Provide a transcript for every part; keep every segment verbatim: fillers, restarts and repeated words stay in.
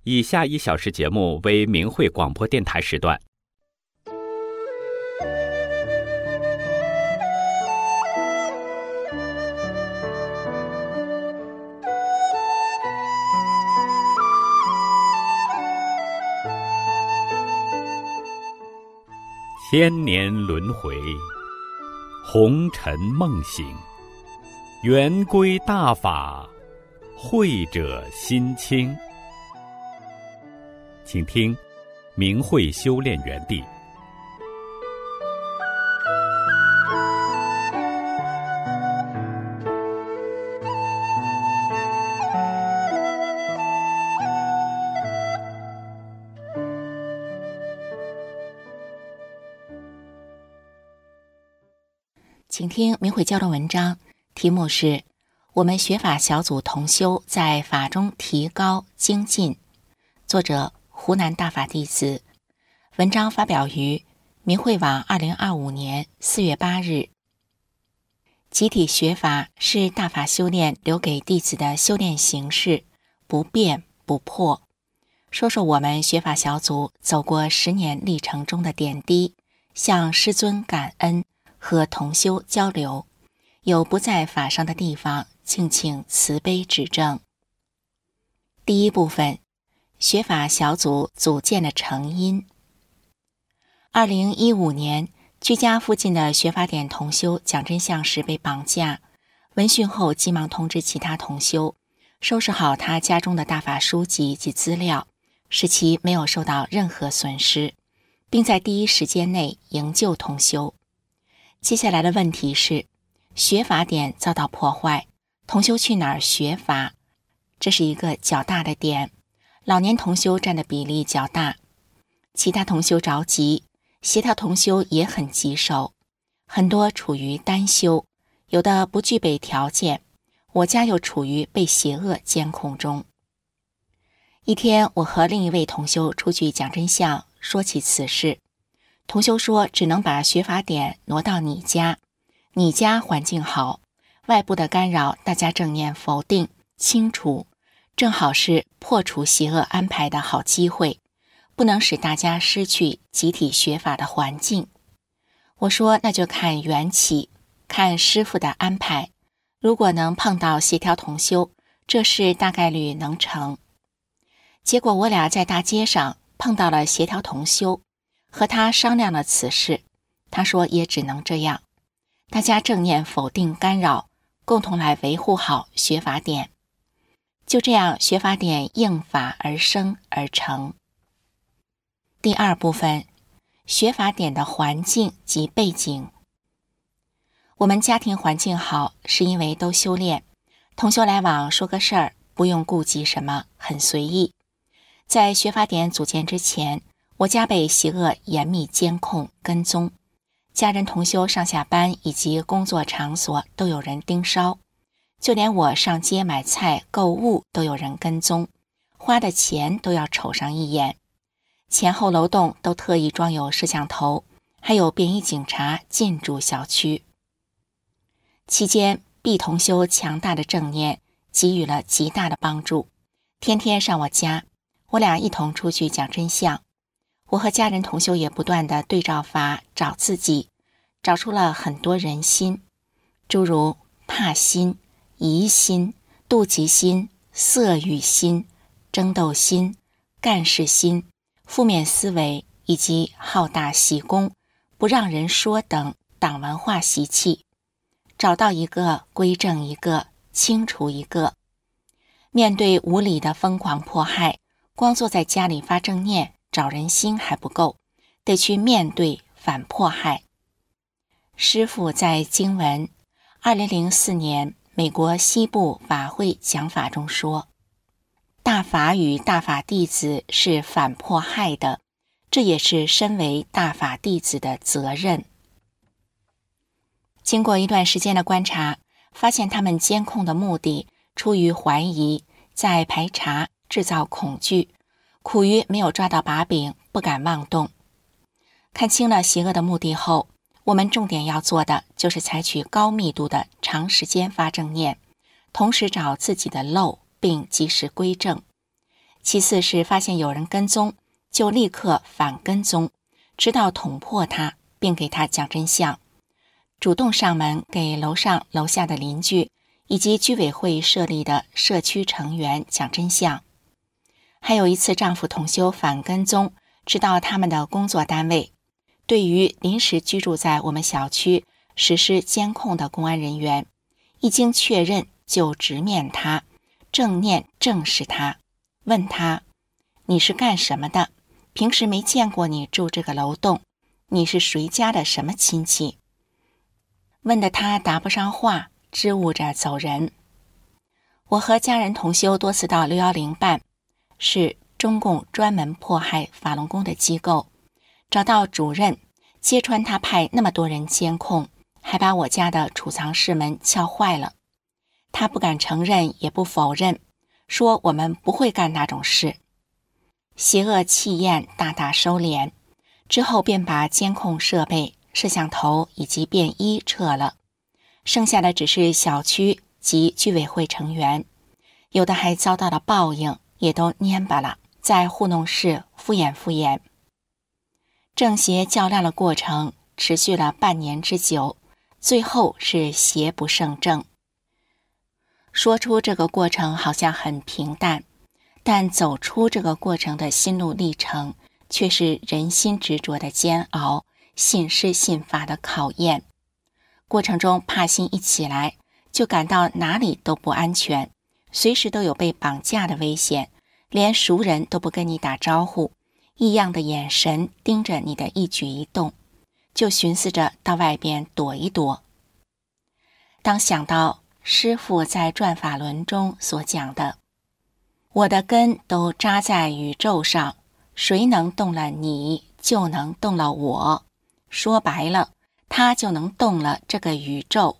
以下一小时节目为明慧广播电台时段。千年轮回，红尘梦醒，圆归大法，慧者心清。请听明慧修炼园地。 请听明慧教的文章，题目是我们学法小组同修在法中提高精进，作者湖南大法弟子。文章发表于明慧网二零二五年四月八日。集体学法是大法修炼留给弟子的修炼形式，不变不破。说说我们学法小组走过十年历程中的点滴，向师尊感恩，和同修交流，有不在法上的地方，敬请慈悲指正。第一部分，学法小组组建的成因。二零一五年，居家附近的学法点同修讲真相时被绑架，闻讯后急忙通知其他同修，收拾好他家中的大法书籍及资料，使其没有受到任何损失，并在第一时间内营救同修。接下来的问题是，学法点遭到破坏，同修去哪儿学法？这是一个较大的点，老年同修占的比例较大，其他同修着急，协调同修也很棘手，很多处于单修，有的不具备条件，我家又处于被邪恶监控中。一天，我和另一位同修出去讲真相，说起此事。同修说只能把学法点挪到你家，你家环境好，外部的干扰大家正念否定清除，正好是破除邪恶安排的好机会，不能使大家失去集体学法的环境。我说那就看缘起，看师父的安排，如果能碰到协调同修，这事大概率能成。结果我俩在大街上碰到了协调同修，和他商量了此事，他说也只能这样，大家正念否定干扰，共同来维护好学法点。就这样，学法点应法而生而成。第二部分，学法点的环境及背景。我们家庭环境好，是因为都修炼，同修来往说个事儿，不用顾及什么，很随意。在学法点组建之前，我家被邪恶严密监控跟踪，家人同修上下班以及工作场所都有人盯梢，就连我上街买菜购物都有人跟踪，花的钱都要瞅上一眼，前后楼栋都特意装有摄像头，还有便衣警察进驻小区。期间 B 同修强大的正念给予了极大的帮助，天天上我家，我俩一同出去讲真相。我和家人同修也不断地对照法找自己，找出了很多人心，诸如怕心、疑心、妒忌心、色欲心、争斗心、干事心、负面思维以及好大喜功、不让人说等党文化习气，找到一个归正一个，清除一个。面对无理的疯狂迫害，光坐在家里发正念找人心还不够，得去面对反迫害。师父在经文二零零四年美国西部法会讲法中说，大法与大法弟子是反迫害的，这也是身为大法弟子的责任。经过一段时间的观察，发现他们监控的目的出于怀疑，在排查制造恐惧，苦于没有抓到把柄，不敢妄动。看清了邪恶的目的后，我们重点要做的就是采取高密度的长时间发正念，同时找自己的漏并及时归正。 其次是发现有人跟踪，就立刻反跟踪，直到捅破他，并给他讲真相，主动上门给楼上楼下的邻居以及居委会设立的社区成员讲真相。还有一次，丈夫同修反跟踪，直到他们的工作单位，对于临时居住在我们小区实施监控的公安人员，一经确认就直面他，正面正视他，问他：你是干什么的？平时没见过你住这个楼栋，你是谁家的什么亲戚？问得他答不上话，支吾着走人。我和家人同修多次到六一零办，是中共专门迫害法轮功的机构，找到主任，揭穿他派那么多人监控，还把我家的储藏室门撬坏了。他不敢承认也不否认，说我们不会干那种事。邪恶气焰大大收敛之后，便把监控设备、摄像头以及便衣撤了，剩下的只是小区及居委会成员，有的还遭到了报应，也都蔫巴了，在糊弄室敷衍敷衍。正邪较量的过程持续了半年之久，最后是邪不胜正。说出这个过程好像很平淡，但走出这个过程的心路历程却是人心执着的煎熬，信师信法的考验。过程中怕心一起来，就感到哪里都不安全，随时都有被绑架的危险，连熟人都不跟你打招呼，异样的眼神盯着你的一举一动，就寻思着到外边躲一躲。当想到师父在转法轮中所讲的，我的根都扎在宇宙上，谁能动了你，就能动了我，说白了，他就能动了这个宇宙。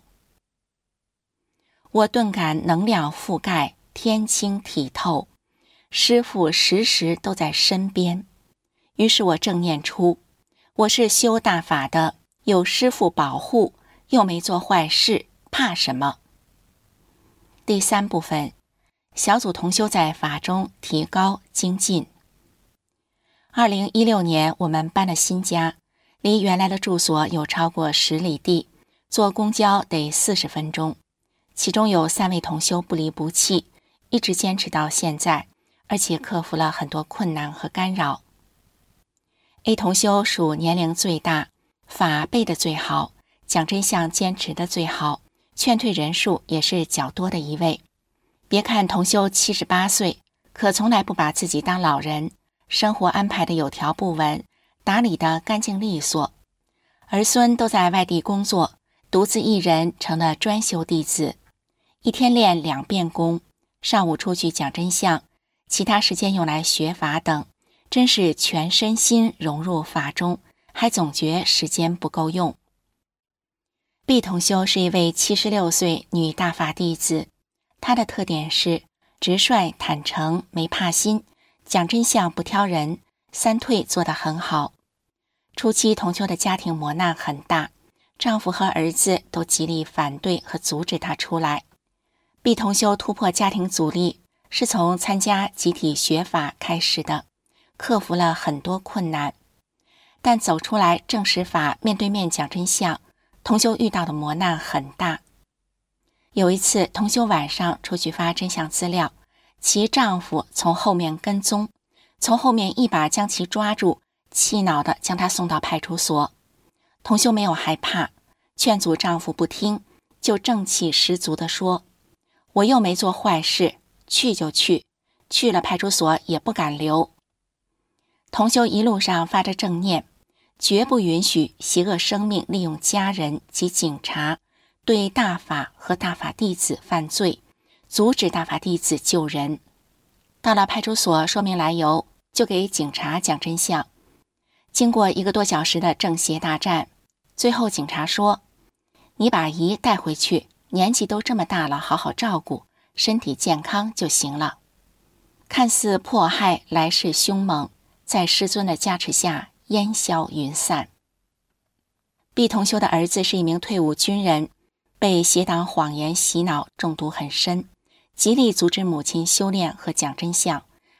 我顿感能量覆盖，天清体透，师父时时都在身边。于是我正念出，我是修大法的，有师父保护，又没做坏事，怕什么？第三部分，小组同修在法中提高精进。二零一六年我们搬了新家，离原来的住所有超过十里地，坐公交得四十分钟。其中有三位同修不离不弃，一直坚持到现在，而且克服了很多困难和干扰。A 同修属年龄最大，法背的最好，讲真相坚持的最好，劝退人数也是较多的一位。别看同修七十八岁，可从来不把自己当老人，生活安排的有条不紊，打理的干净利索。儿孙都在外地工作，独自一人成了专修弟子，一天练两遍功，上午出去讲真相，其他时间用来学法等，真是全身心融入法中，还总觉时间不够用。毕同修是一位七十六岁女大法弟子，她的特点是直率坦诚，没怕心，讲真相不挑人，三退做得很好。初期同修的家庭磨难很大，丈夫和儿子都极力反对和阻止她出来。毕同修突破家庭阻力是从参加集体学法开始的，克服了很多困难，但走出来证实法，面对面讲真相，同修遇到的磨难很大。有一次同修晚上出去发真相资料，其丈夫从后面跟踪，从后面一把将其抓住，气恼地将她送到派出所。同修没有害怕，劝阻丈夫不听，就正气十足地说，我又没做坏事，去就去，去了派出所也不敢留。同修一路上发着正念，绝不允许邪恶生命利用家人及警察对大法和大法弟子犯罪，阻止大法弟子救人。到了派出所说明来由，就给警察讲真相。经过一个多小时的正邪大战，最后警察说，你把姨带回去，年纪都这么大了，好好照顾，身体健康就行了。看似迫害来势凶猛，在师尊的加持下烟消云散。毕同修的儿子是一名退伍军人，被邪党谎言洗脑，中毒很深，极力阻止母亲修炼和讲真相，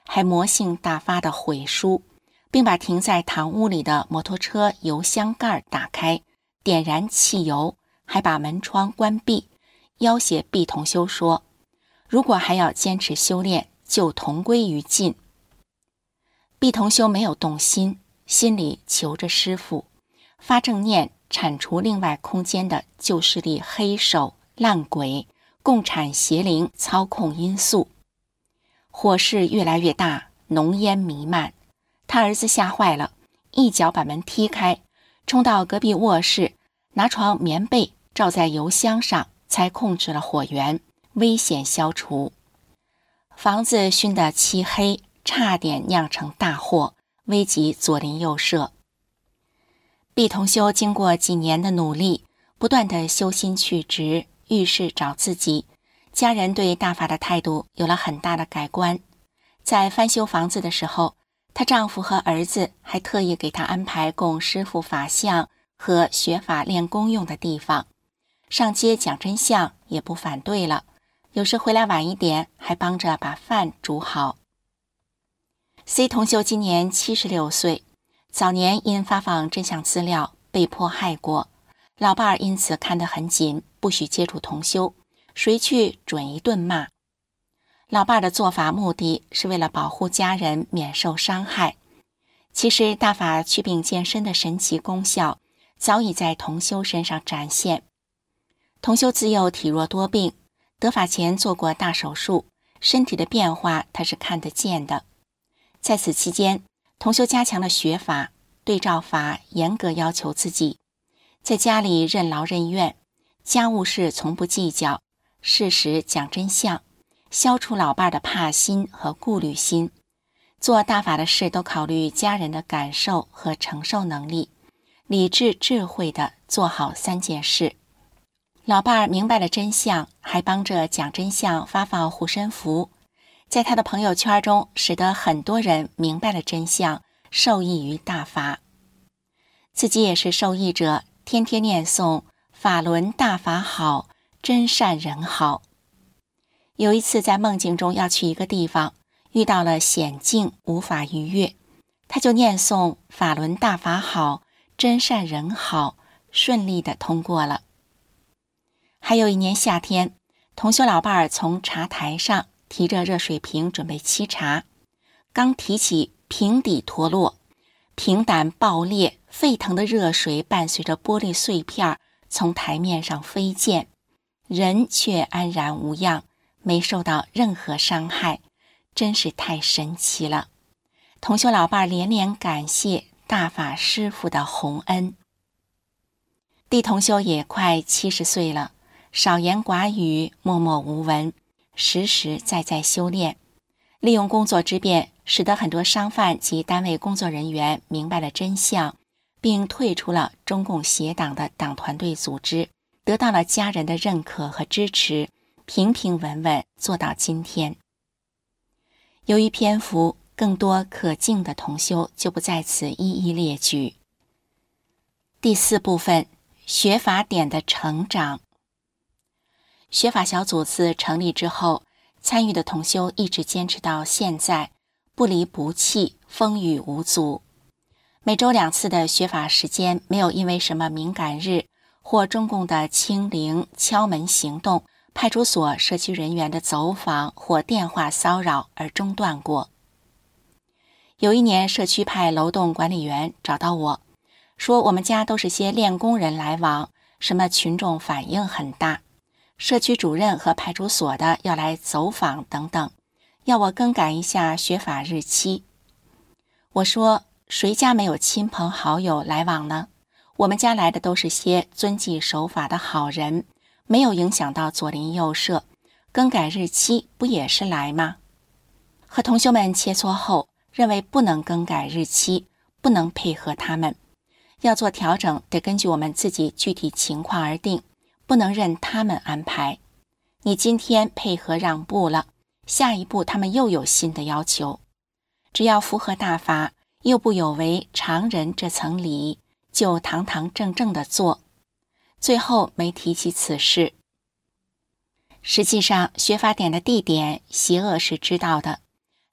还魔性大发的毁书，并把停在堂屋里的摩托车油箱盖打开，点燃汽油，还把门窗关闭，要挟毕同修说，如果还要坚持修炼，就同归于尽。毕同修没有动心，心里求着师父，发正念铲除另外空间的旧势力黑手、烂鬼、共产邪灵操控因素。火势越来越大，浓烟弥漫，他儿子吓坏了，一脚把门踢开，冲到隔壁卧室，拿床棉被罩在油箱上，才控制了火源，危险消除。房子熏得漆黑，差点酿成大祸，危及左邻右舍。毕同修经过几年的努力，不断的修心去职，遇事找自己，家人对大法的态度有了很大的改观。在翻修房子的时候，她丈夫和儿子还特意给她安排供师父法像和学法练功用的地方，上街讲真相也不反对了，有时回来晚一点，还帮着把饭煮好。C 同修今年七十六岁，早年因发放真相资料被迫害过，老伴儿因此看得很紧，不许接触同修，谁去准一顿骂。老伴儿的做法目的是为了保护家人免受伤害。其实大法祛病健身的神奇功效早已在同修身上展现。同修自幼体弱多病，得法前做过大手术，身体的变化他是看得见的。在此期间，同修加强了学法，对照法严格要求自己，在家里任劳任怨，家务事从不计较，事实讲真相，消除老伴的怕心和顾虑心。做大法的事都考虑家人的感受和承受能力，理智智慧地做好三件事。老伴儿明白了真相，还帮着讲真相发放护身符，在他的朋友圈中使得很多人明白了真相，受益于大法。自己也是受益者，天天念诵法轮大法好，真善人好。有一次在梦境中要去一个地方，遇到了险境，无法逾越，他就念诵法轮大法好，真善人好，顺利地通过了。还有一年夏天，同修老伴儿从茶台上提着热水瓶准备沏茶，刚提起瓶底脱落，瓶胆爆裂，沸腾的热水伴随着玻璃碎片从台面上飞溅，人却安然无恙，没受到任何伤害，真是太神奇了。同修老伴儿连连感谢大法师父的洪恩。弟同修也快七十岁了，少言寡语，默默无闻，实实在在修炼，利用工作之便，使得很多商贩及单位工作人员明白了真相，并退出了中共邪党的党团队组织，得到了家人的认可和支持，平平稳稳做到今天。由于篇幅更多可敬的同修，就不在此一一列举。第四部分，学法典的成长。学法小组自成立之后，参与的同修一直坚持到现在，不离不弃，风雨无阻。每周两次的学法时间，没有因为什么敏感日或中共的清零、敲门行动、派出所、社区人员的走访或电话骚扰而中断过。有一年，社区派楼栋管理员找到我，说我们家都是些练功人来往，什么群众反应很大，社区主任和派出所的要来走访等等，要我更改一下学法日期。我说，谁家没有亲朋好友来往呢？我们家来的都是些遵纪守法的好人，没有影响到左邻右舍，更改日期不也是来吗？和同修们切磋后，认为不能更改日期，不能配合他们，要做调整得根据我们自己具体情况而定，不能任他们安排。你今天配合让步了，下一步他们又有新的要求，只要符合大法，又不有违常人这层礼，就堂堂正正地做。最后没提起此事。实际上，学法典的地点，邪恶是知道的，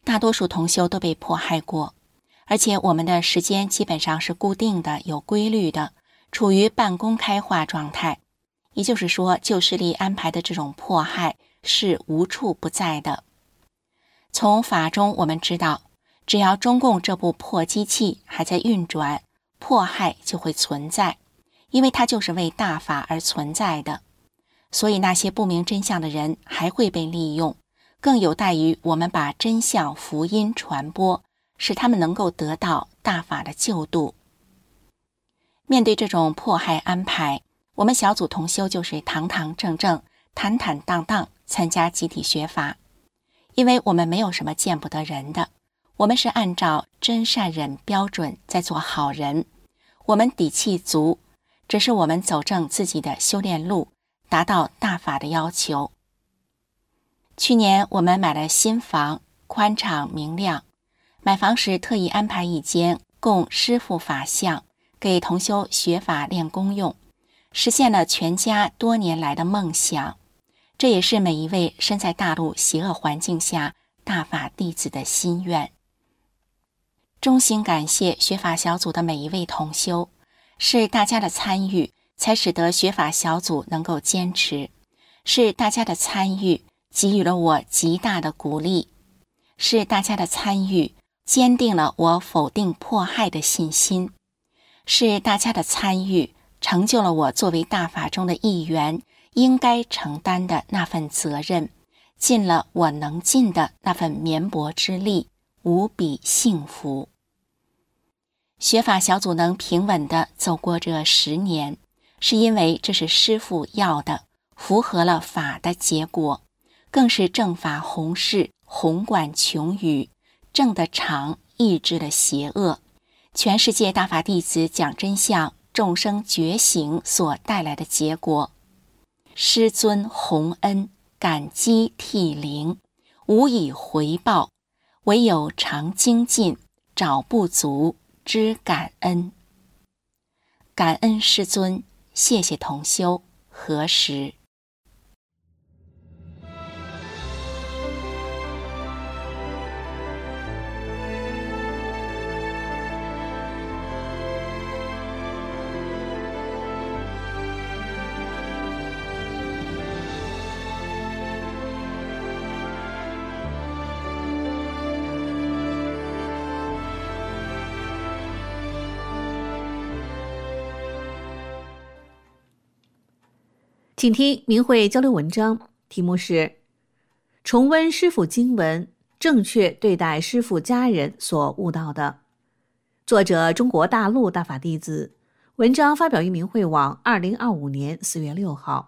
大多数同修都被迫害过，而且我们的时间基本上是固定的、有规律的，处于半公开化状态。也就是说，旧势力安排的这种迫害是无处不在的。从法中我们知道，只要中共这部破机器还在运转，迫害就会存在，因为它就是为大法而存在的。所以那些不明真相的人还会被利用，更有待于我们把真相福音传播，使他们能够得到大法的救度。面对这种迫害安排，我们小组同修就是堂堂正正、坦坦荡荡参加集体学法，因为我们没有什么见不得人的，我们是按照真善忍标准在做好人，我们底气足，只是我们走正自己的修炼路，达到大法的要求。去年我们买了新房，宽敞明亮，买房时特意安排一间供师父法像，给同修学法练功用，实现了全家多年来的梦想，这也是每一位身在大陆邪恶环境下大法弟子的心愿。衷心感谢学法小组的每一位同修，是大家的参与才使得学法小组能够坚持，是大家的参与给予了我极大的鼓励，是大家的参与坚定了我否定迫害的信心，是大家的参与成就了我作为大法中的一员应该承担的那份责任，尽了我能尽的那份绵薄之力，无比幸福。学法小组能平稳地走过这十年，是因为这是师父要的，符合了法的结果，更是正法弘誓，弘贯穷语，正的常，抑制了邪恶，全世界大法弟子讲真相，众生觉醒所带来的结果。师尊洪恩，感激涕零，无以回报，唯有常精进，找不足，知感恩。感恩师尊，谢谢同修，何时。 请听明慧交流文章，题目是重温师父经文，正确对待师父家人所悟到的。作者中国大陆大法弟子，文章发表于明慧网二零二五年四月六号。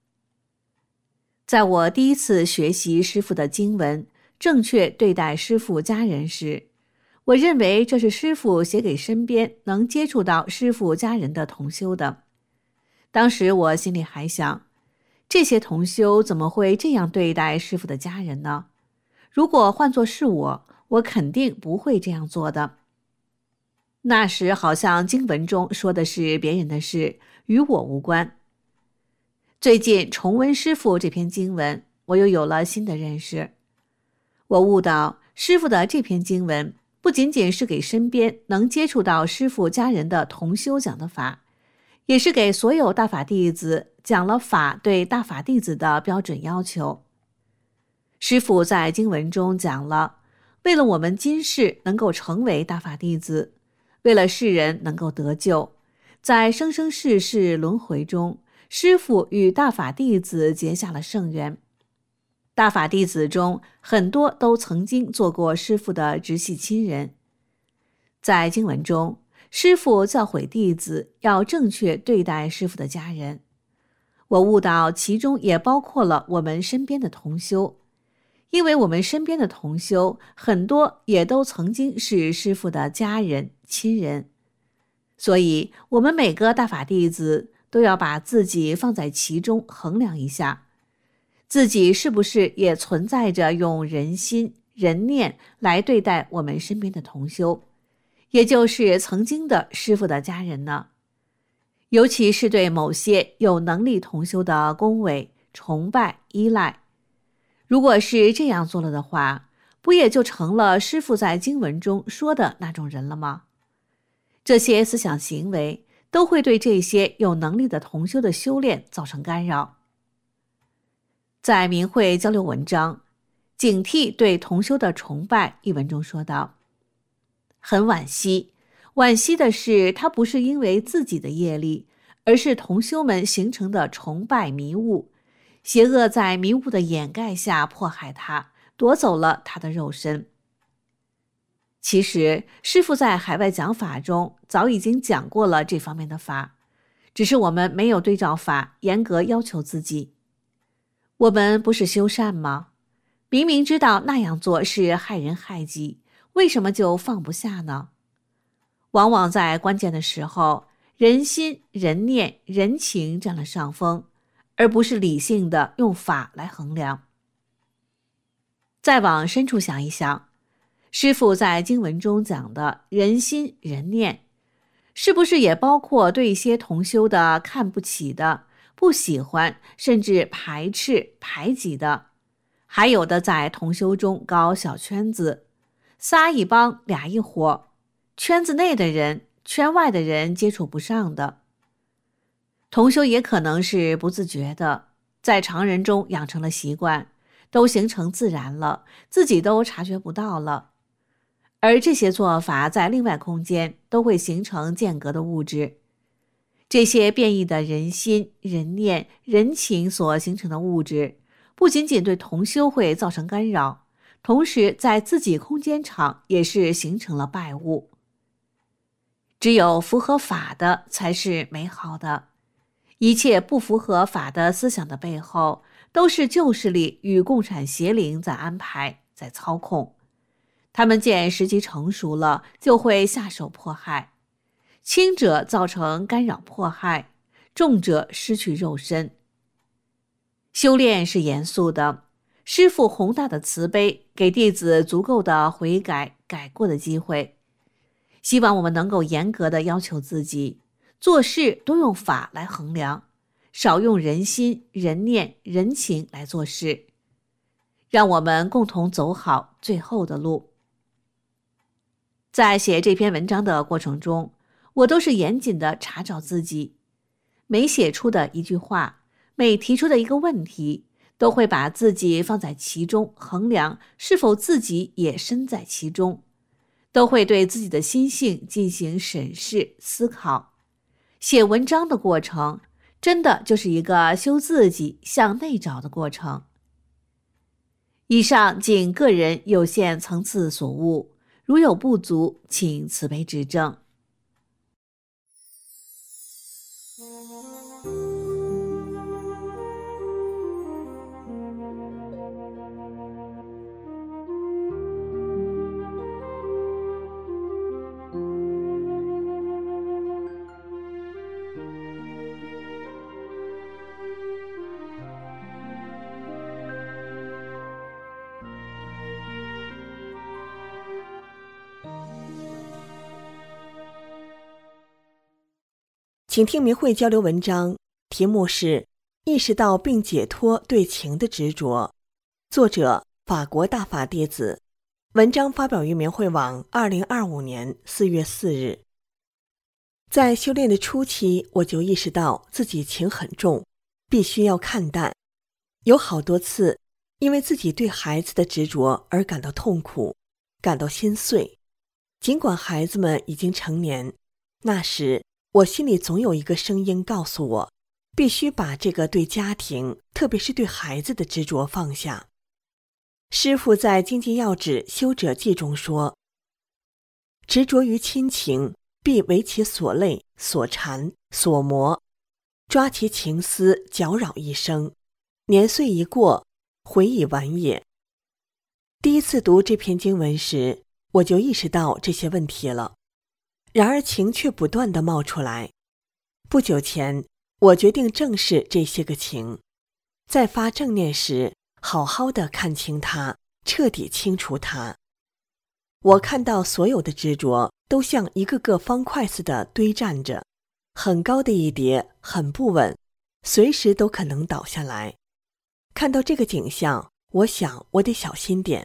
在我第一次学习师父的经文，正确对待师父家人时，我认为这是师父写给身边能接触到师父家人的同修的。当时我心里还想，这些同修怎么会这样对待师父的家人呢？如果换作是我，我肯定不会这样做的。那时好像经文中说的是别人的事，与我无关。最近重温师父这篇经文，我又有了新的认识。我悟到，师父的这篇经文不仅仅是给身边能接触到师父家人的同修讲的法，也是给所有大法弟子讲了法对大法弟子的标准要求。师父在经文中讲了，为了我们今世能够成为大法弟子，为了世人能够得救，在生生世世轮回中，师父与大法弟子结下了圣缘。大法弟子中很多都曾经做过师父的直系亲人。在经文中，师父教诲弟子要正确对待师父的家人，我悟到其中也包括了我们身边的同修，因为我们身边的同修很多也都曾经是师父的家人亲人，所以我们每个大法弟子都要把自己放在其中衡量一下，自己是不是也存在着用人心人念来对待我们身边的同修，也就是曾经的师父的家人呢？尤其是对某些有能力同修的恭维、崇拜、依赖。如果是这样做了的话，不不也就成了师父在经文中说的那种人了吗？这些思想行为都会对这些有能力的同修的修炼造成干扰。在明慧交流文章警惕对同修的崇拜一文中说道，很惋惜，惋惜的是他不是因为自己的业力，而是同修们形成的崇拜迷雾，邪恶在迷雾的掩盖下迫害他，夺走了他的肉身。其实师父在海外讲法中早已经讲过了这方面的法，只是我们没有对照法严格要求自己。我们不是修善吗？明明知道那样做是害人害己，为什么就放不下呢？往往在关键的时候，人心、人念、人情占了上风，而不是理性的用法来衡量。再往深处想一想，师父在经文中讲的人心、人念，是不是也包括对一些同修的看不起的、不喜欢，甚至排斥、排挤的，还有的在同修中搞小圈子，仨一帮俩一伙，圈子内的人圈外的人接触不上的。同修也可能是不自觉的，在常人中养成了习惯，都形成自然了，自己都察觉不到了。而这些做法在另外空间都会形成间隔的物质，这些变异的人心、人念、人情所形成的物质，不仅仅对同修会造成干扰，同时在自己空间场也是形成了败物。只有符合法的才是美好的，一切不符合法的思想的背后，都是旧势力与共产邪灵在安排，在操控。他们见时机成熟了，就会下手迫害，轻者造成干扰迫害，重者失去肉身。修炼是严肃的，师父宏大的慈悲给弟子足够的悔改改过的机会，希望我们能够严格的要求自己，做事多用法来衡量，少用人心、人念、人情来做事，让我们共同走好最后的路。在写这篇文章的过程中，我都是严谨的查找自己，每写出的一句话，每提出的一个问题，都会把自己放在其中，衡量是否自己也身在其中，都会对自己的心性进行审视思考。写文章的过程，真的就是一个修自己向内找的过程。以上仅个人有限层次所悟，如有不足，请慈悲指正。 请听明慧交流文章，题目是意识到并解脱对情的执着，作者法国大法弟子，文章发表于明慧网二零二五年四月四日。在修炼的初期，我就意识到自己情很重，必须要看淡。有好多次因为自己对孩子的执着而感到痛苦，感到心碎。尽管孩子们已经成年，那时我心里总有一个声音告诉我，必须把这个对家庭，特别是对孩子的执着放下。师父在《经济要旨修者记》中说，执着于亲情，必为其所累、所缠、所磨，抓其情思，搅扰一生，年岁一过，悔已晚也。第一次读这篇经文时，我就意识到这些问题了。然而情却不断地冒出来。不久前，我决定正视这些个情，在发正念时，好好地看清它，彻底清除它。我看到所有的执着都像一个个方块似的堆站着，很高的一叠，很不稳，随时都可能倒下来。看到这个景象，我想我得小心点，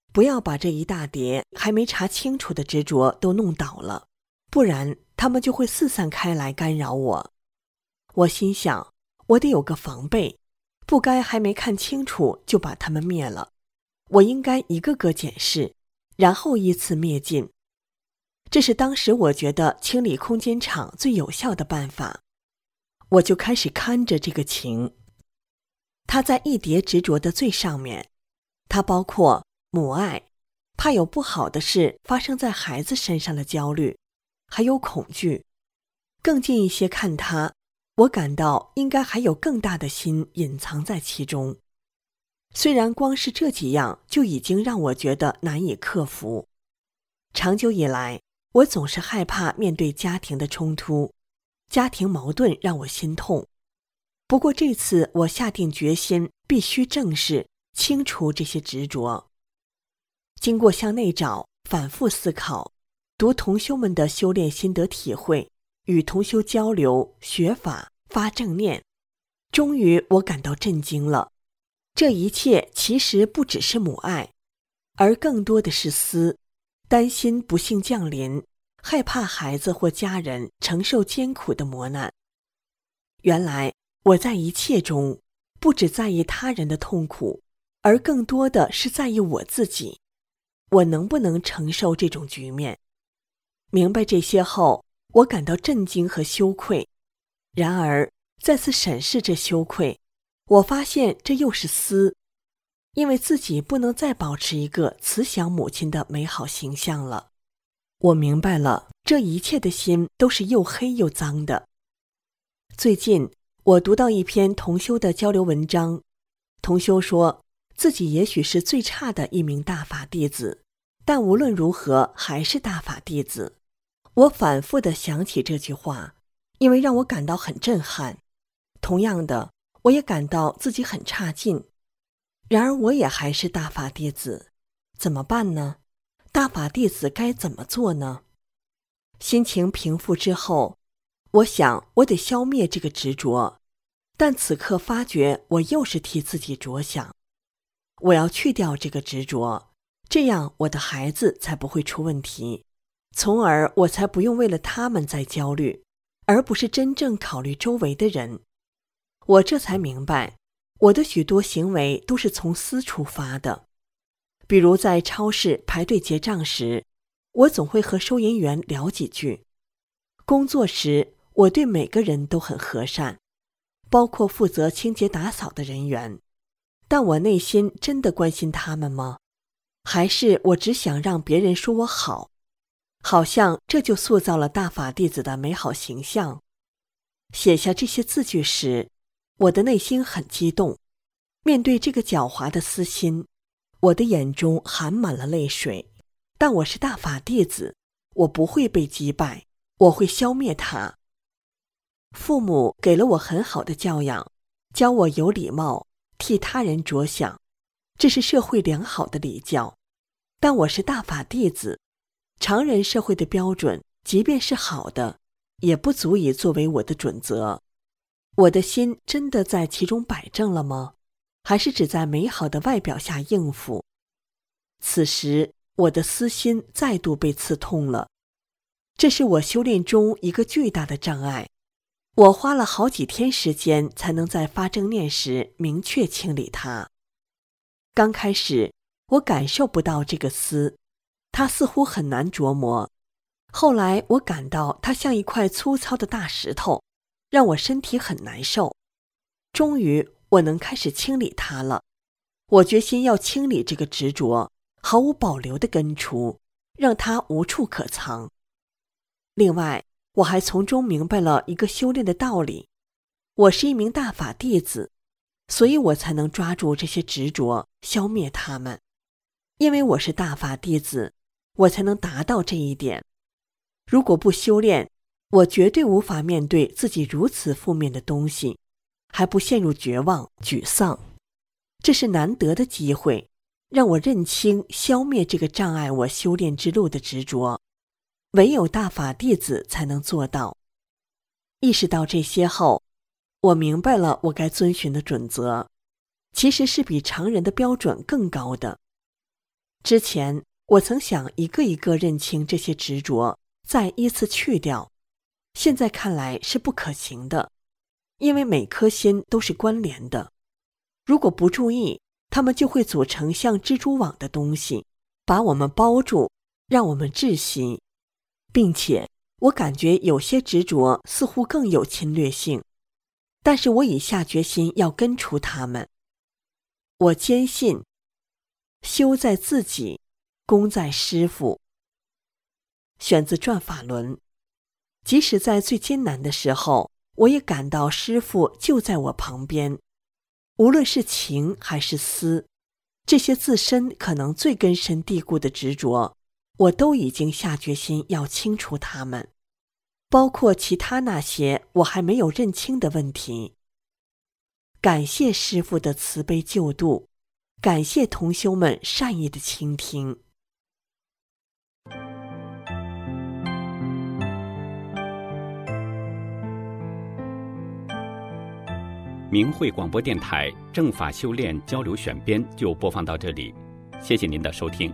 不要把这一大叠还没查清楚的执着都弄倒了，不然他们就会四散开来干扰我。我心想，我得有个防备，不该还没看清楚就把他们灭了，我应该一个个检视，然后依次灭尽。这是当时我觉得清理空间场最有效的办法。我就开始看着这个情，它在一叠执着的最上面，它包括母爱，怕有不好的事发生在孩子身上的焦虑，还有恐惧。更近一些看它，我感到应该还有更大的心隐藏在其中。虽然光是这几样就已经让我觉得难以克服。长久以来，我总是害怕面对家庭的冲突，家庭矛盾让我心痛。不过这次我下定决心，必须正视、清除这些执着。经过向内找、反复思考，读同修们的修炼心得体会，与同修交流、学法、发正念，终于我感到震惊了。这一切其实不只是母爱，而更多的是思，担心不幸降临，害怕孩子或家人承受艰苦的磨难。原来我在一切中不只在意他人的痛苦，而更多的是在意我自己，我能不能承受这种局面。明白这些后，我感到震惊和羞愧。然而再次审视这羞愧，我发现这又是思，因为自己不能再保持一个慈祥母亲的美好形象了。我明白了，这一切的心都是又黑又脏的。最近我读到一篇同修的交流文章，同修说自己也许是最差的一名大法弟子，但无论如何还是大法弟子。我反复地想起这句话，因为让我感到很震撼。同样的，我也感到自己很差劲。然而我也还是大法弟子，怎么办呢？大法弟子该怎么做呢？心情平复之后，我想我得消灭这个执着，但此刻发觉我又是替自己着想。我要去掉这个执着，这样我的孩子才不会出问题，从而我才不用为了他们在焦虑，而不是真正考虑周围的人。我这才明白，我的许多行为都是从思出发的。比如在超市排队结账时，我总会和收银员聊几句。工作时，我对每个人都很和善，包括负责清洁打扫的人员。但我内心真的关心他们吗？还是我只想让别人说我好？好像这就塑造了大法弟子的美好形象。写下这些字句时，我的内心很激动。面对这个狡猾的私心，我的眼中含满了泪水。但我是大法弟子，我不会被击败，我会消灭它。父母给了我很好的教养，教我有礼貌，替他人着想，这是社会良好的礼教。但我是大法弟子，常人社会的标准，即便是好的，也不足以作为我的准则。我的心真的在其中摆正了吗？还是只在美好的外表下应付？此时我的私心再度被刺痛了，这是我修炼中一个巨大的障碍。我花了好几天时间才能在发正念时明确清理它。刚开始我感受不到这个思，它似乎很难琢磨。后来我感到它像一块粗糙的大石头，让我身体很难受。终于我能开始清理它了。我决心要清理这个执着，毫无保留地根除，让它无处可藏。另外，我还从中明白了一个修炼的道理。我是一名大法弟子，所以我才能抓住这些执着，消灭它们。因为我是大法弟子，我才能达到这一点。如果不修炼，我绝对无法面对自己如此负面的东西，还不陷入绝望、沮丧。这是难得的机会，让我认清消灭这个障碍我修炼之路的执着。唯有大法弟子才能做到。意识到这些后，我明白了我该遵循的准则，其实是比常人的标准更高的。 之前我曾想一个一个认清这些执着，再依次去掉，现在看来是不可行的，因为每颗心都是关联的。如果不注意，它们就会组成像蜘蛛网的东西，把我们包住，让我们窒息。并且我感觉有些执着似乎更有侵略性，但是我已下决心要根除它们。我坚信，修在自己，功在师父。选自转法轮。即使在最艰难的时候，我也感到师父就在我旁边。无论是情还是思，这些自身可能最根深蒂固的执着，我都已经下决心要清除它们，包括其他那些我还没有认清的问题。感谢师父的慈悲救度，感谢同修们善意的倾听。 明慧广播电台正法修炼交流选编就播放到这里，谢谢您的收听。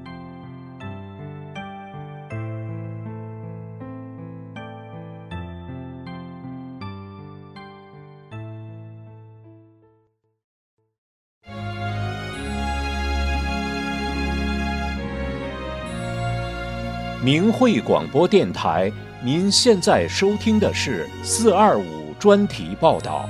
明慧广播电台，您现在收听的是四二五专题报道。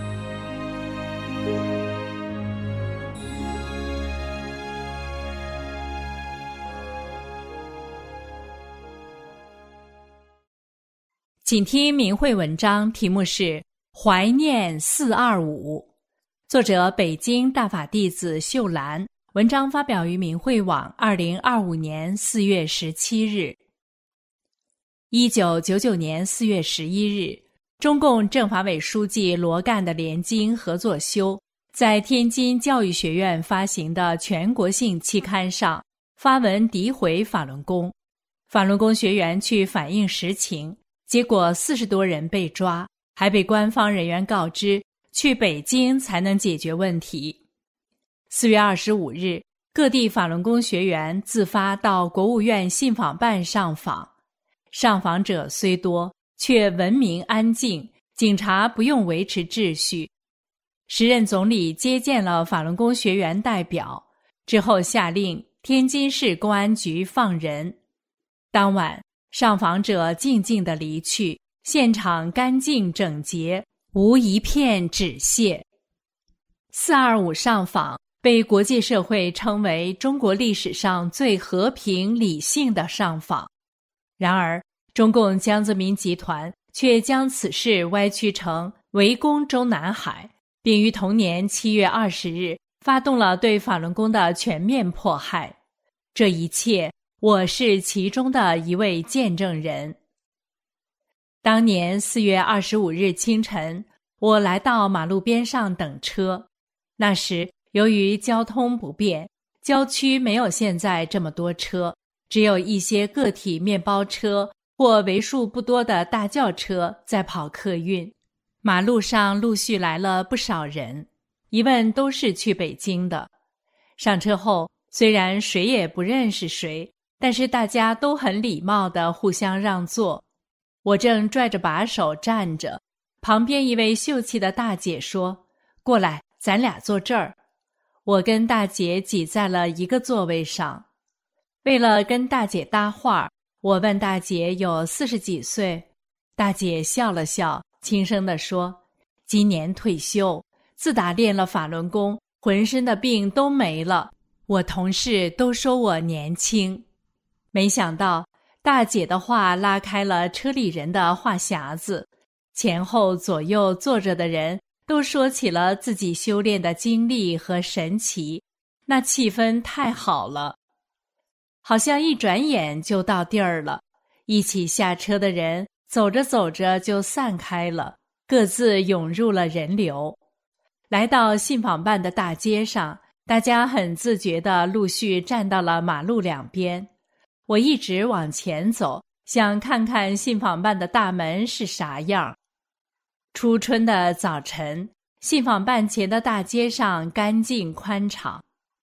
请听明慧文章，题目是《怀念四二五》，作者北京大法弟子秀兰，文章发表于明慧网二零二五年四月十七日。一九九九年四月十一日，中共政法委书记罗干的联经合作修在天津教育学院发行的全国性期刊上发文诋毁法轮功，法轮功学员去反映实情，结果四十多人被抓，还被官方人员告知去北京才能解决问题。四月二十五日，各地法轮功学员自发到国务院信访办上访，上访者虽多，却文明安静，警察不用维持秩序。时任总理接见了法轮功学员代表，之后下令天津市公安局放人。当晚，上访者静静地离去，现场干净整洁，无一片纸屑。四二五上访被国际社会称为中国历史上最和平理性的上访。然而，中共江泽民集团却将此事歪曲成围攻中南海，并于同年七月二十日发动了对法轮功的全面迫害。这一切，我是其中的一位见证人。当年四月二十五日清晨，我来到马路边上等车。那时由于交通不便，郊区没有现在这么多车，只有一些个体面包车或为数不多的大轿车在跑客运。马路上陆续来了不少人，一问都是去北京的。上车后，虽然谁也不认识谁，但是大家都很礼貌地互相让座。我正拽着把手站着，旁边一位秀气的大姐说：“过来，咱俩坐这儿。”我跟大姐挤在了一个座位上。为了跟大姐搭话，我问大姐有四十几岁。大姐笑了笑，轻声地说：“今年退休，自打练了法轮功，浑身的病都没了。我同事都说我年轻。”没想到大姐的话拉开了车里人的话匣子，前后左右坐着的人都说起了自己修炼的经历和神奇，那气氛太好了。好像一转眼就到地儿了，一起下车的人走着走着就散开了，各自涌入了人流。来到信访办的大街上，大家很自觉地陆续站到了马路两边。我一直往前走，想看看信访办的大门是啥样。初春的早晨，信访办前的大街上干净宽敞，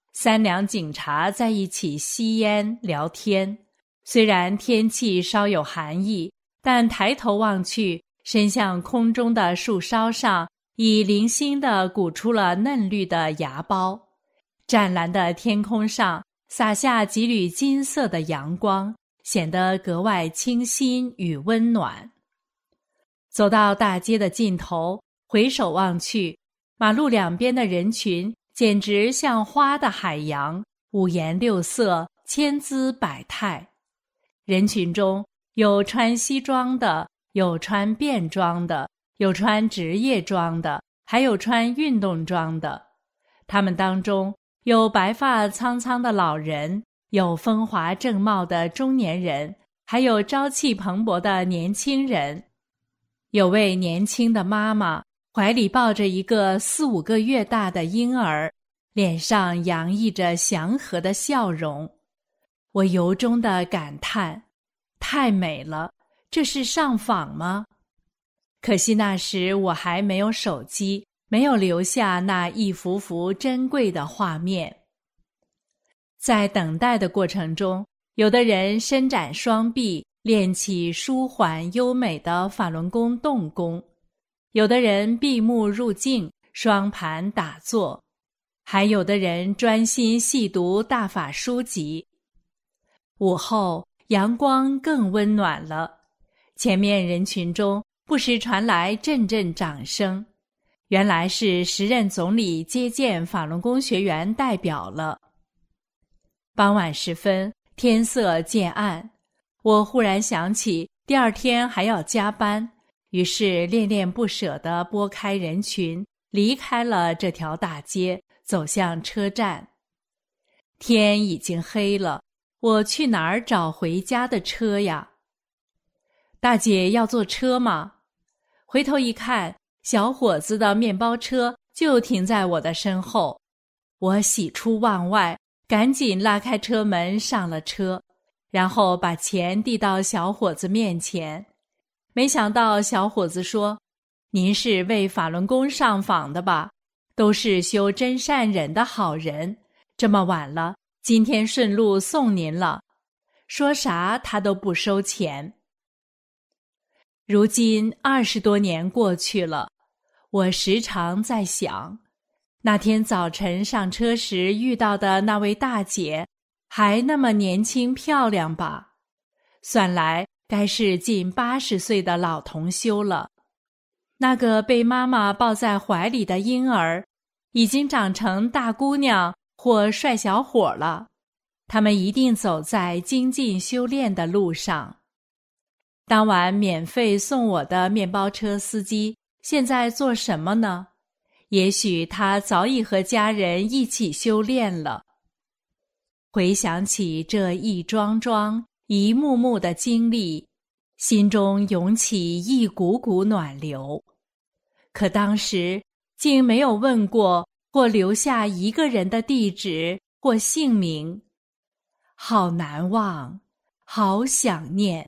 三两警察在一起吸烟聊天。虽然天气稍有寒意，但抬头望去，伸向空中的树梢上已零星地鼓出了嫩绿的芽苞。湛蓝的天空上洒下几缕金色的阳光，显得格外清新与温暖。走到大街的尽头，回首望去，马路两边的人群简直像花的海洋，五颜六色，千姿百态。人群中有穿西装的，有穿便装的，有穿职业装的，还有穿运动装的。他们当中有白发苍苍的老人，有风华正茂的中年人，还有朝气蓬勃的年轻人。有位年轻的妈妈怀里抱着一个四五个月大的婴儿，脸上洋溢着祥和的笑容。我由衷地感叹，太美了，这是上访吗？可惜那时我还没有手机，没有留下那一幅幅珍贵的画面。在等待的过程中，有的人伸展双臂，练起舒缓优美的法轮功动功；有的人闭目入静，双盘打坐；还有的人专心细读大法书籍。午后，阳光更温暖了，前面人群中不时传来阵阵掌声，原来是时任总理接见法轮功学员代表了。傍晚时分，天色渐暗，我忽然想起第二天还要加班，于是恋恋不舍地拨开人群，离开了这条大街，走向车站。天已经黑了，我去哪儿找回家的车呀？大姐要坐车吗？回头一看，小伙子的面包车就停在我的身后。我喜出望外，赶紧拉开车门上了车，然后把钱递到小伙子面前。没想到小伙子说：“您是为法轮功上访的吧？都是修真善忍的好人，这么晚了，今天顺路送您了。”说啥他都不收钱。如今二十多年过去了，我时常在想，那天早晨上车时遇到的那位大姐，还那么年轻漂亮吧？算来该是近八十岁的老同修了。那个被妈妈抱在怀里的婴儿，已经长成大姑娘或帅小伙了。他们一定走在精进修炼的路上。当晚免费送我的面包车司机现在做什么呢？也许他早已和家人一起修炼了。回想起这一桩桩一幕幕的经历，心中涌起一股股暖流。可当时竟没有问过或留下一个人的地址或姓名，好难忘，好想念。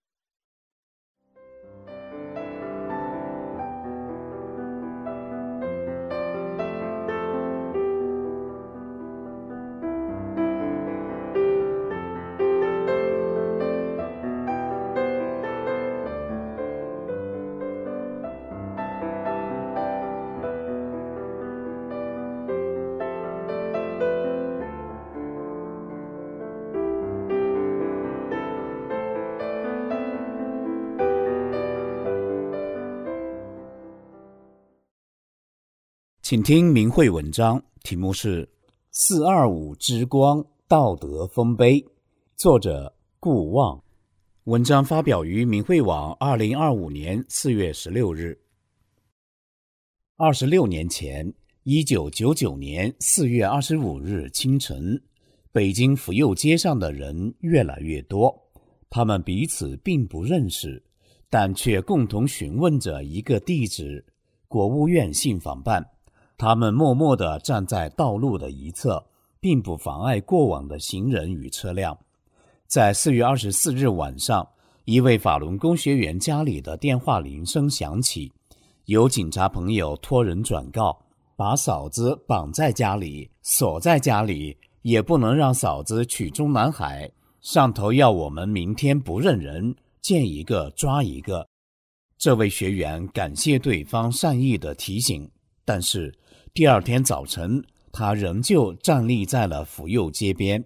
请听明慧文章，题目是《四二五之光道德丰碑》，作者顾望。文章发表于明慧网二零二五年四月十六日。二十六年前，一九九九年四月二十五日清晨，北京福佑街上的人越来越多，他们彼此并不认识，但却共同询问着一个地址：国务院信访办。他们默默地站在道路的一侧，并不妨碍过往的行人与车辆。在四月二十四日晚上，一位法轮功学员家里的电话铃声响起，有警察朋友托人转告， 把嫂子绑在家里，锁在家里，也不能让嫂子去中南海，上头要我们明天不认人，见一个抓一个。这位学员感谢对方善意的提醒，但是第二天早晨，他仍旧站立在了府右街边。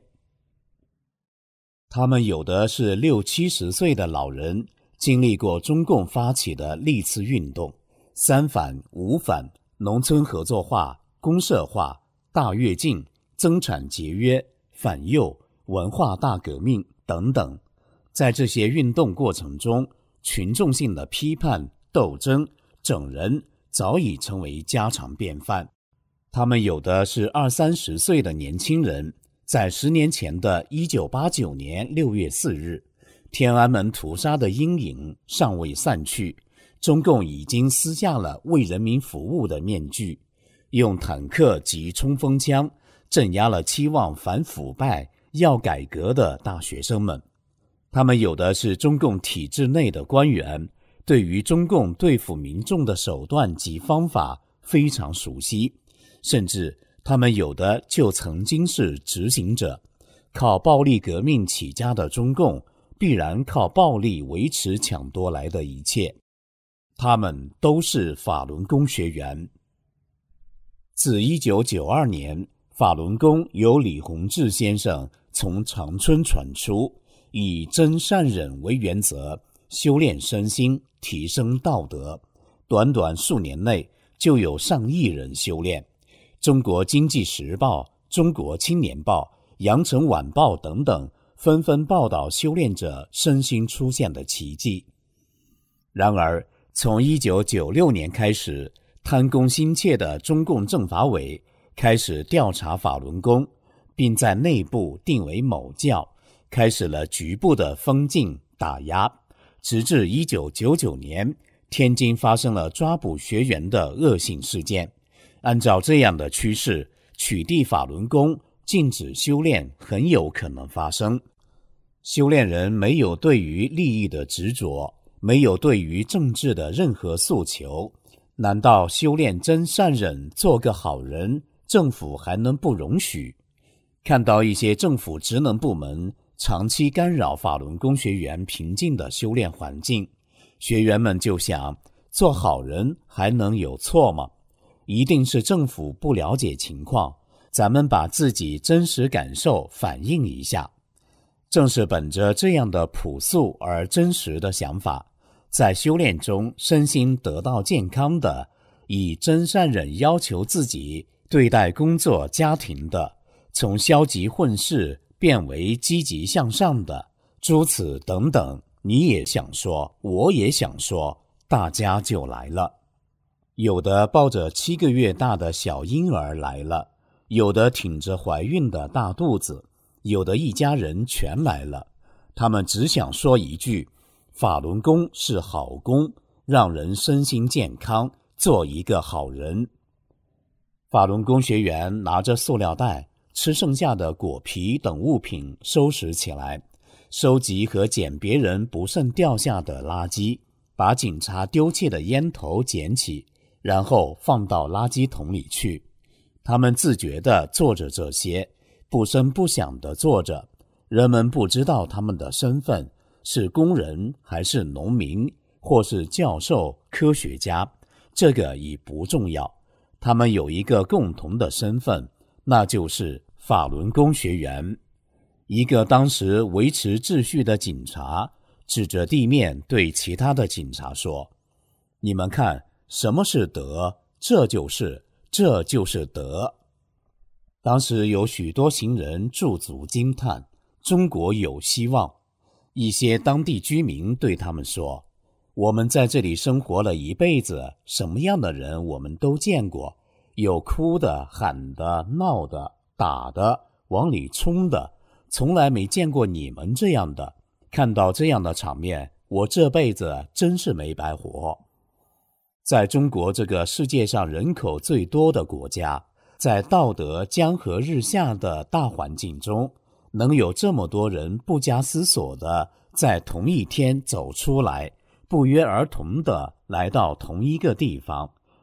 他们有的是六七十岁的老人，经历过中共发起的历次运动，三反、五反、农村合作化、公社化、大跃进、增产节约、反右、文化大革命等等。在这些运动过程中，群众性的批判、斗争、整人早已成为家常便饭。他们有的是二三十岁的年轻人，在十年前的一九八九年六月四日，天安门屠杀的阴影尚未散去，中共已经撕下了为人民服务的面具，用坦克及冲锋枪镇压了期望反腐败、要改革的大学生们。他们有的是中共体制内的官员，对于中共对付民众的手段及方法非常熟悉，甚至他们有的就曾经是执行者。靠暴力革命起家的中共，必然靠暴力维持抢夺来的一切。他们都是法轮功学员。自一九九二年，法轮功由李洪志先生从长春传出，以真善忍为原则，修炼身心，提升道德。短短数年内，就有上亿人修炼。中国经济时报、中国青年报、羊城晚报等等纷纷报道修炼者身心出现的奇迹。然而，从一九九六年开始，贪功心切的中共政法委开始调查法轮功，并在内部定为某教，开始了局部的封禁打压，直至一九九九年，天津发生了抓捕学员的恶性事件。按照这样的趋势，取缔法轮功、禁止修炼很有可能发生。修炼人没有对于利益的执着，没有对于政治的任何诉求，难道修炼真善忍，做个好人，政府还能不容许？看到一些政府职能部门长期干扰法轮功学员平静的修炼环境，学员们就想，做好人还能有错吗？一定是政府不了解情况，咱们把自己真实感受反映一下。正是本着这样的朴素而真实的想法，在修炼中身心得到健康的，以真善忍要求自己对待工作家庭的，从消极混世变为积极向上的，诸此等等，你也想说，我也想说，大家就来了。有的抱着七个月大的小婴儿来了，有的挺着怀孕的大肚子，有的一家人全来了。他们只想说一句，法轮功是好功，让人身心健康，做一个好人。法轮功学员拿着塑料袋，吃剩下的果皮等物品收拾起来，收集和捡别人不慎掉下的垃圾，把警察丢弃的烟头捡起，然后放到垃圾桶里去。他们自觉地做着这些，不声不响地做着，人们不知道他们的身份，是工人还是农民，或是教授、科学家，这个已不重要。他们有一个共同的身份，那就是法轮功学员。一个当时维持秩序的警察指着地面对其他的警察说，你们看，什么是德？这就是这就是德。当时有许多行人驻足惊叹，中国有希望。一些当地居民对他们说，我们在这里生活了一辈子，什么样的人我们都见过，有哭的、喊的、闹的、打的、往里冲的，从来没见过你们这样的。看到这样的场面，我这辈子真是没白活。在中国这个世界上人口最多的国家，在道德江河日下的大环境中，能有这么多人不加思索的在同一天走出来，不约而同的来到同一个地方，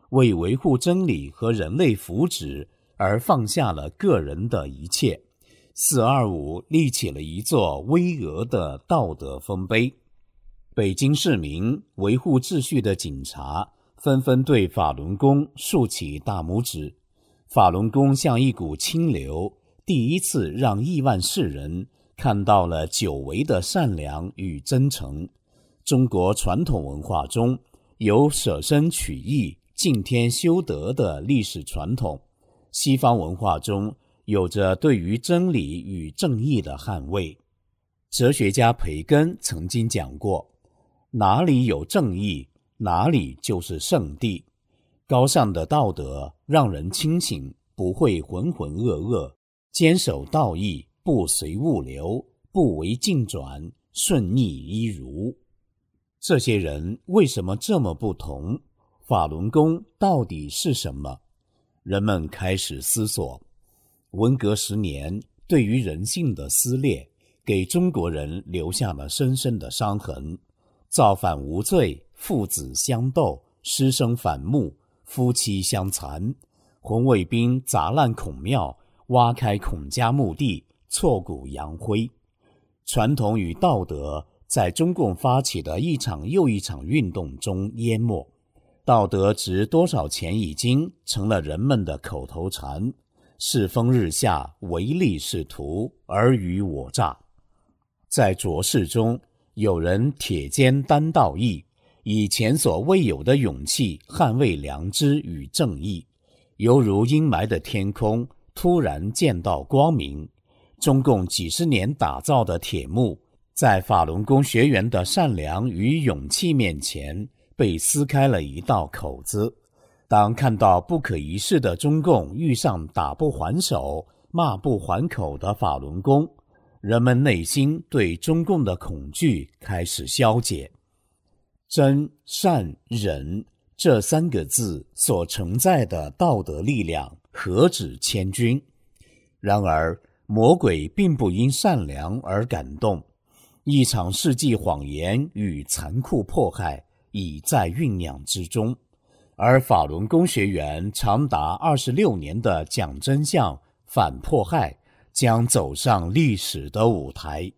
为维护真理和人类福祉而放下了个人的一切。四二五立起了一座巍峨的道德丰碑。北京市民维护秩序的警察纷纷对法轮功竖起大拇指。法轮功像一股清流，第一次让亿万世人看到了久违的善良与真诚。中国传统文化中有舍身取义、敬天修德的历史传统，西方文化中有着对于真理与正义的捍卫。哲学家培根曾经讲过，哪里有正义，哪里就是圣地。高尚的道德让人清醒，不会浑浑噩噩，坚守道义，不随物流，不为境转，顺逆依如。这些人为什么这么不同？法轮功到底是什么？人们开始思索。文革十年对于人性的撕裂，给中国人留下了深深的伤痕。造反无罪，父子相斗，师生反目，夫妻相残。红卫兵砸烂孔庙，挖开孔家墓地，挫骨扬灰。传统与道德在中共发起的一场又一场运动中淹没，道德值多少钱已经成了人们的口头禅。世风日下，唯利是图，尔虞我诈。在浊世中，有人铁肩担道义，以前所未有的勇气捍卫良知与正义，犹如阴霾的天空突然见到光明。中共几十年打造的铁幕，在法轮功学员的善良与勇气面前被撕开了一道口子。当看到不可一世的中共遇上打不还手、骂不还口的法轮功，人们内心对中共的恐惧开始消解。真、善、忍这三个字所承载的道德力量何止千钧。然而魔鬼并不因善良而感动，一场世纪谎言与残酷迫害已在酝酿之中，而法轮功学员长达二十六年的讲真相、反迫害将走上历史的舞台。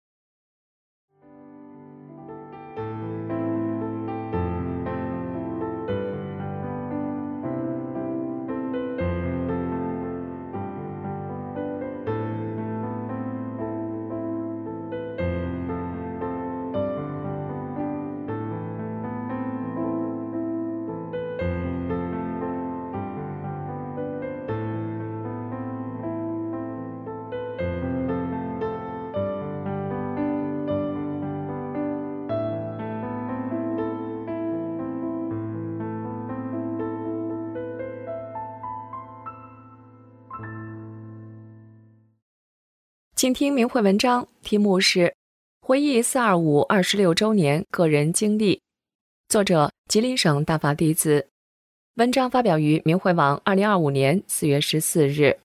请听明慧文章，题目是回忆四二五二十六周年个人经历，作者吉林省大法弟子。文章发表于明慧网二零二五年四月十四日。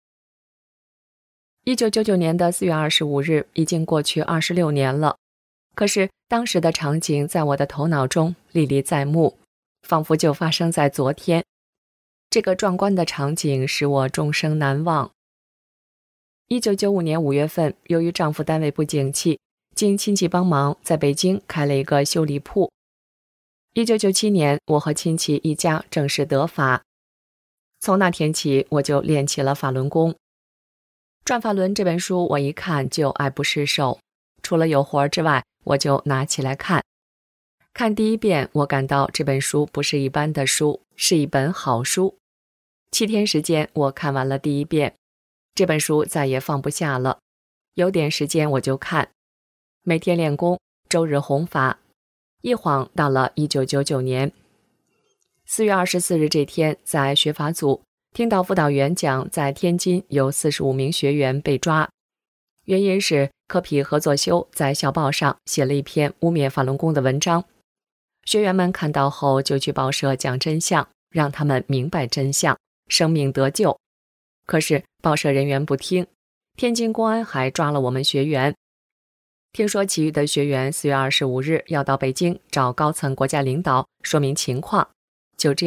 一九九九年的四月二十五日已经过去二十六年了，可是当时的场景在我的头脑中历历在目，仿佛就发生在昨天。这个壮观的场景使我终生难忘。一九九五年五月份，由于丈夫单位不景气，经亲戚帮忙，在北京开了一个修理铺。一九九七年，我和亲戚一家正式得法。从那天起，我就练起了法轮功。《转法轮》这本书，我一看就爱不释手，除了有活之外，我就拿起来看。看第一遍，我感到这本书不是一般的书，是一本好书。七天时间，我看完了第一遍。这本书再也放不下了，有点时间我就看，每天练功，周日弘法。一晃到了一九九九年四月二十四日这天，在学法组听到辅导员讲，在天津有四十五名学员被抓，原因是科皮合作修在校报上写了一篇污蔑法轮功的文章。学员们看到后就去报社讲真相，让他们明白真相，生命得救。可是报社人员不听，天津公安还抓了我们学员。听说其余的学员四月二十五日要到北京找高层国家领导说明情况，就这样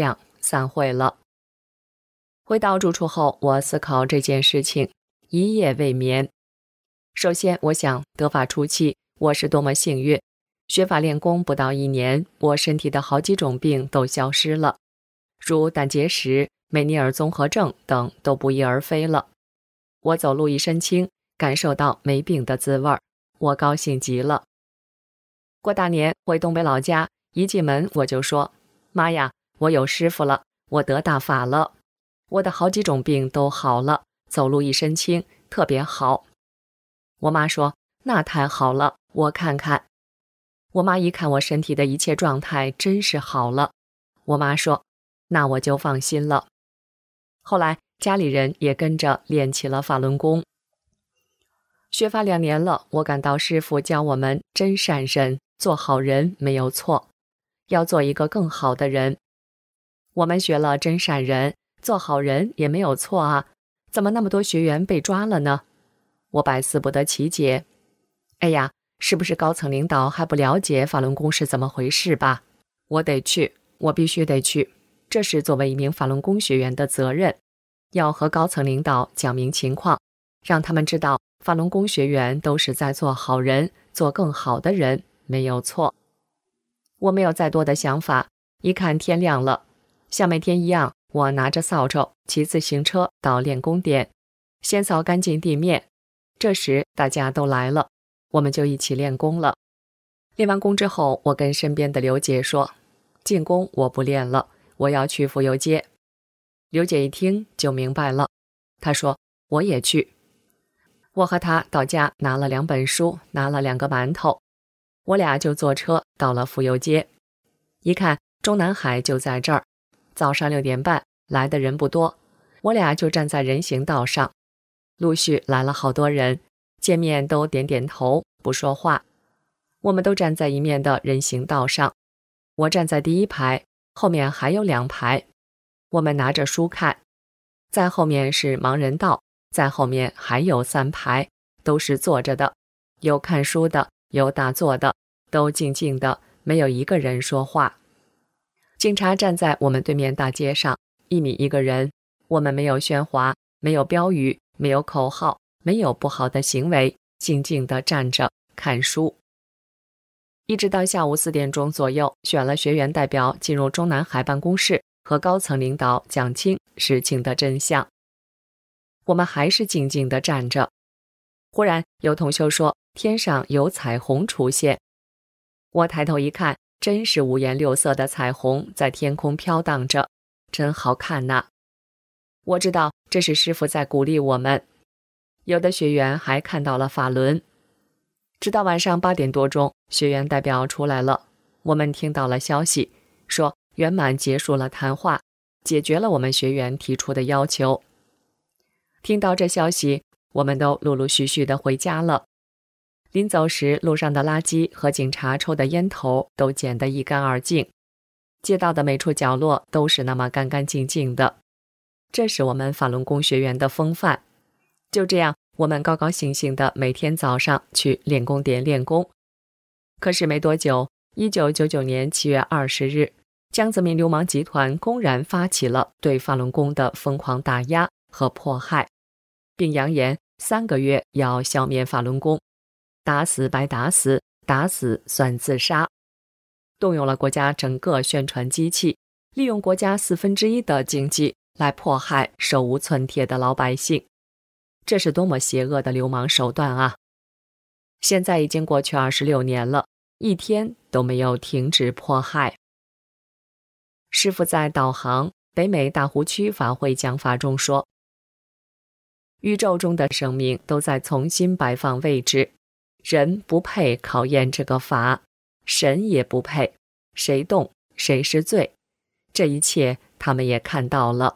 散会了。回到住处后，我思考这件事情，一夜未眠。首先，我想得法初期，我是多么幸运，学法练功不到一年，我身体的好几种病都消失了，如胆结石、梅尼尔综合症等都不翼而飞了。我走路一身轻，感受到没病的滋味，我高兴极了。过大年回东北老家，一进门我就说：妈呀，我有师傅了，我得大法了，我的好几种病都好了，走路一身轻，特别好。我妈说：那太好了，我看看。我妈一看我身体的一切状态真是好了，我妈说：那我就放心了。后来家里人也跟着练起了法轮功。学法两年了，我感到师父教我们真善人，做好人没有错，要做一个更好的人。我们学了真善人，做好人也没有错啊，怎么那么多学员被抓了呢？我百思不得其解。哎呀，是不是高层领导还不了解法轮功是怎么回事吧？我得去，我必须得去，这是作为一名法轮功学员的责任，要和高层领导讲明情况，让他们知道法轮功学员都是在做好人，做更好的人，没有错。我没有再多的想法，一看天亮了，像每天一样，我拿着扫帚，骑自行车到练功点，先扫干净地面。这时大家都来了，我们就一起练功了。练完功之后，我跟身边的刘姐说：进功我不练了，我要去妇幼街。刘姐一听就明白了，她说：我也去。我和她到家拿了两本书，拿了两个馒头，我俩就坐车到了妇幼街。一看中南海就在这儿，早上六点半，来的人不多，我俩就站在人行道上，陆续来了好多人，见面都点点头，不说话。我们都站在一面的人行道上，我站在第一排，后面还有两排，我们拿着书看，在后面是盲人道，在后面还有三排，都是坐着的，有看书的，有打坐的，都静静的，没有一个人说话。警察站在我们对面大街上，一米一个人，我们没有喧哗，没有标语，没有口号，没有不好的行为，静静地站着看书。一直到下午四点钟左右，选了学员代表进入中南海办公室，和高层领导讲清事情的真相。我们还是静静地站着。忽然有同修说天上有彩虹出现，我抬头一看，真是五颜六色的彩虹在天空飘荡着，真好看呐！我知道这是师父在鼓励我们。有的学员还看到了法轮。直到晚上八点多钟，学员代表出来了，我们听到了消息，说圆满结束了谈话，解决了我们学员提出的要求。听到这消息，我们都陆陆续续的回家了。临走时，路上的垃圾和警察抽的烟头都捡得一干二净，街道的每处角落都是那么干干净净的，这是我们法轮功学员的风范。就这样，我们高高兴兴的每天早上去练功点练功。可是没多久，一九九九年七月二十日，江泽民流氓集团公然发起了对法轮功的疯狂打压和迫害，并扬言三个月要消灭法轮功，打死白打死，打死算自杀。动用了国家整个宣传机器，利用国家四分之一的经济来迫害手无寸铁的老百姓。这是多么邪恶的流氓手段啊！现在已经过去二十六年了，一天都没有停止迫害。师父在导航北美大湖区法会讲法中说，宇宙中的生命都在重新摆放位置，人不配考验这个法，神也不配，谁动谁是罪，这一切他们也看到了。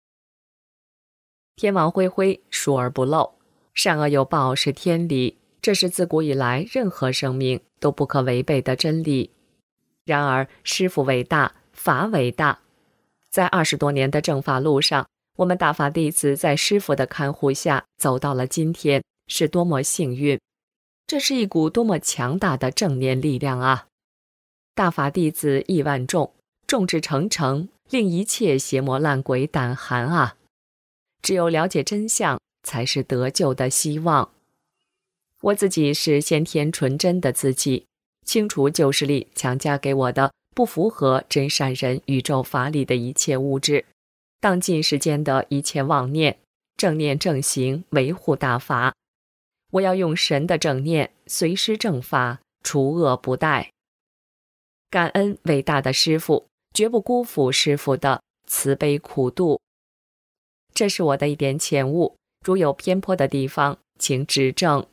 天网恢恢，疏而不漏，善恶有报是天理，这是自古以来任何生命都不可违背的真理。然而师父伟大，法伟大，在二十多年的正法路上，我们大法弟子在师父的看护下走到了今天，是多么幸运！这是一股多么强大的正念力量啊！大法弟子亿万众，众志成城， 令一切邪魔烂鬼胆寒啊！只有了解真相，才是得救的希望。我自己是先天纯真的自己，清除旧势力强加给我的不符合真善人宇宙法理的一切物质，当尽世间的一切妄念，正念正行，维护大法。我要用神的正念，随施正法，除恶不殆。感恩伟大的师父，绝不辜负师父的慈悲苦度。这是我的一点浅悟，如有偏颇的地方，请指正。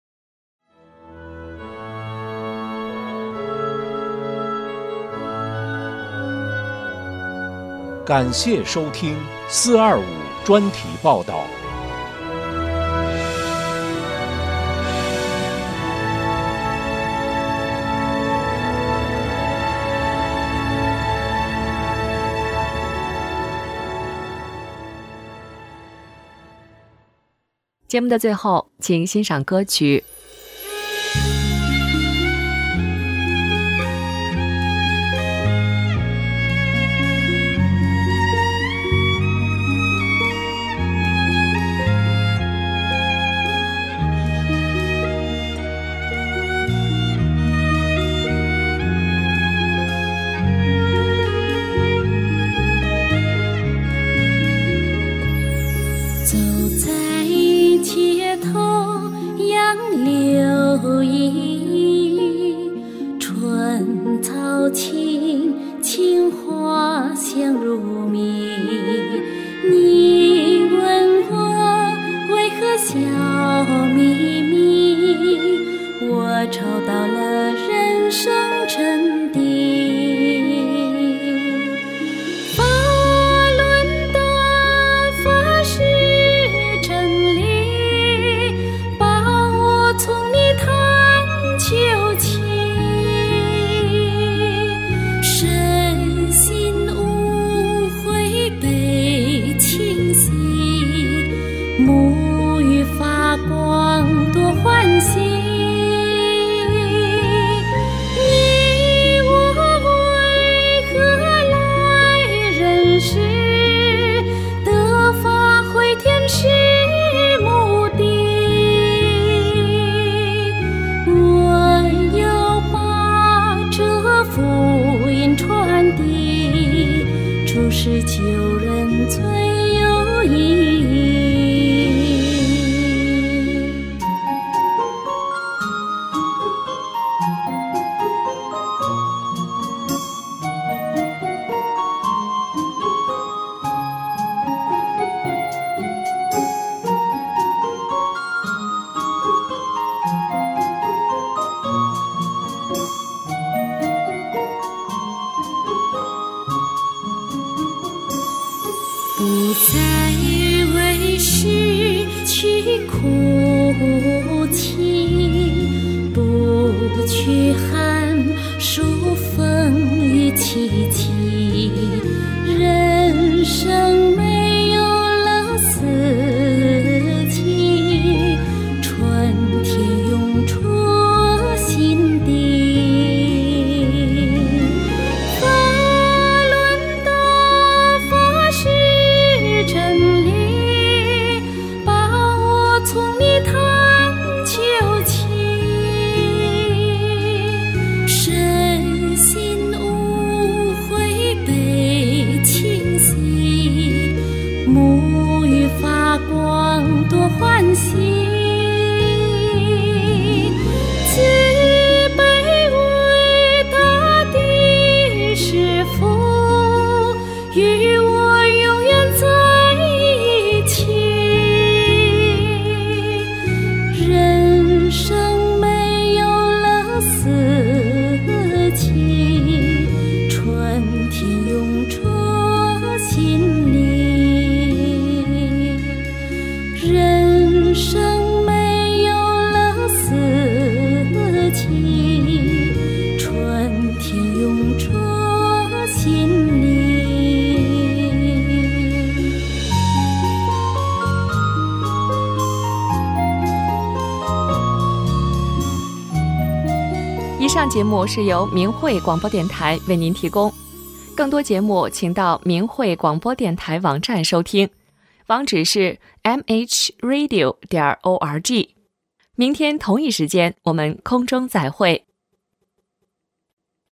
感谢收听四二五专题报道。 节目的最后，请欣赏歌曲。 不再为失去哭泣，不去喊数风雨凄凄，人生没有了四季，春天涌出心底。欢喜，慈悲伟大的师父，与我永远在一起。人生没有了四季，春天涌出心里。人生没有了四季，春天涌出心里。 以上节目是由明慧广播电台为您提供。 更多节目请到明慧广播电台网站收听，网址是 m h radio 点 org。明天同一时间我们空中再会。